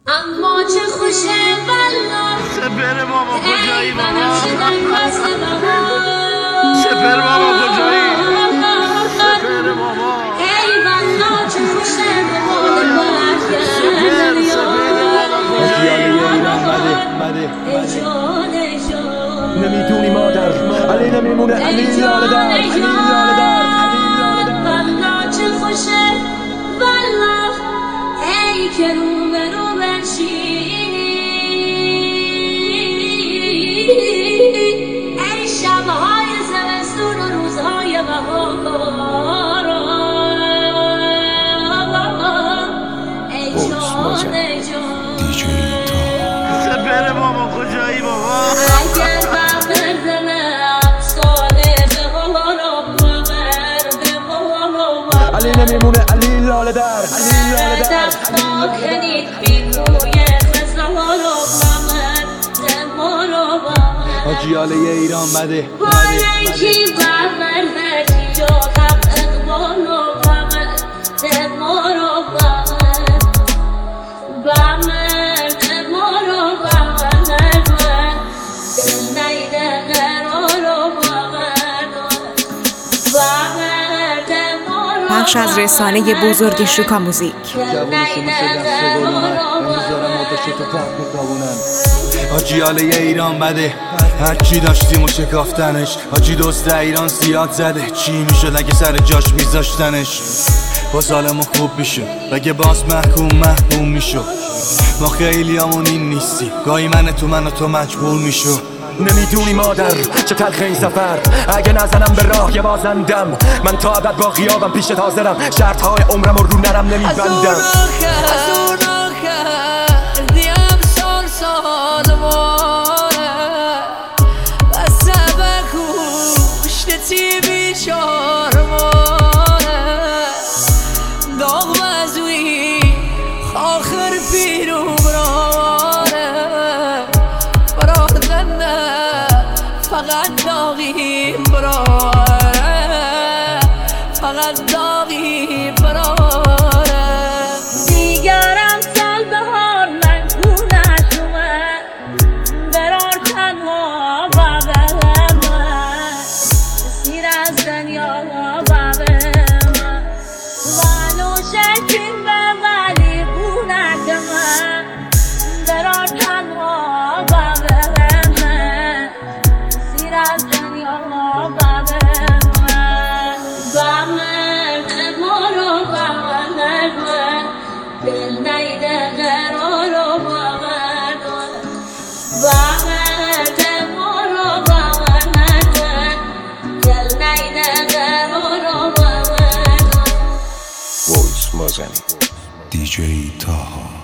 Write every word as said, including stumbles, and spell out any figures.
اما چه خوشه والله سپر بابا کجایی بابا سپر بابا کجایی سپر بابا ای والله چه خوشه بابا سپر سپر بابا کجایی نمیدونی مادر علی نمیمونه علی لاله در علی لاله در والله چه خوشه والله ای که رو به رو بنشینی ای شبهای زمستون و روزهای بهار ای جان ای جان سپر بابا کجایی بابا اگر بغیر دلم ساله جهانم بغیر دمانم علی نمیمونه علی لاله در علی لاله در دفتا کنید بیروی خزانم بغیر دمانم آجیاله ایران بده بالنکی بغیر دردی جاتم اقبالم بغیر دمانم بغیر دمانم بخش از رسانه بزرگ شوکا موزیک. جوون شما شدن سه گل اومد امروز دارم آتش تو پاک میتابونن آجیاله ایران بده هرچی داشتیم و شکافتنش آجی دوست ایران زیاد زده چی میشد اگه سر جاش میذاشتنش با سالمون خوب میشد اگه باز محکوم محکوم میشد ما خیلی همون این نیستی گاهی من تو من و تو مجبور میشو نمیدونی مادر چه تلخ این سفر اگه نزنم به راه یه بازندم من تا ابد با خیابم پیشت حاضرم شرط های عمرم و رو نرم نمیبندم از اون آخر دیم سال سال ماره و سبکوشت تی بیچار ماره داغ مزوی آخر پیرو براره برادنه فقط داغی براره فقط داغی براره دیگرم سال بهار من گونت اومد برار تنها بابه من سیر از دنیا بابه من وانو شکیم به ولی گونت من برار تنها بابه من سیر از دنیا بابه من بامر دمارو بابه من دل نیده قرارو بابه من بامر دمارو بابه من دل نیده قرارو بابه من وایس مازنی دی جی تاها